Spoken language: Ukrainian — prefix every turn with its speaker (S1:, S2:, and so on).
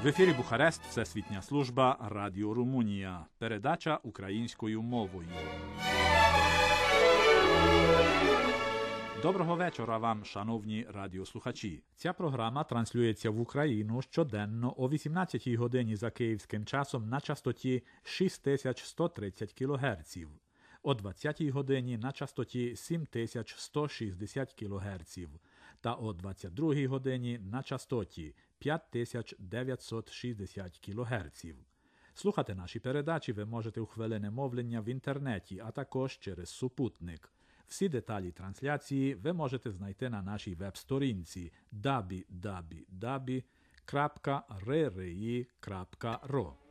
S1: В ефірі Бухарест, Всесвітня служба, Радіо Румунія. Передача українською мовою. Доброго вечора вам, шановні радіослухачі. Ця програма транслюється в Україну щоденно о 18 годині за київським часом на частоті 6130 кГц, о 20 годині на частоті 7160 кГц та о 22 годині на частоті 5960 кГц. Слухати наші передачі ви можете у хвилини мовлення в інтернеті, а також через супутник. Всі деталі трансляції ви можете знайти на нашій веб-сторінці www.rri.ro.